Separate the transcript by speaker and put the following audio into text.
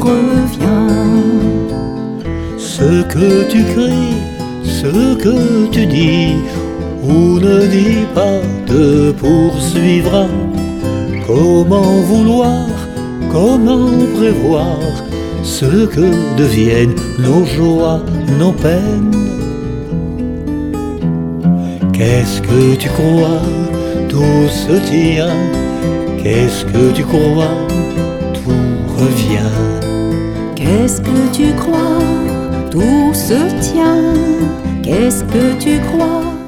Speaker 1: revient.
Speaker 2: Ce que tu cries, ce que tu dis, ou ne dis pas te poursuivra. Comment vouloir, comment prévoir ce que deviennent nos joies, nos peines? Qu'est-ce que tu crois, tout se tient? Qu'est-ce que tu crois, tout revient?
Speaker 1: Qu'est-ce que tu crois, tout se tient? Qu'est-ce que tu crois,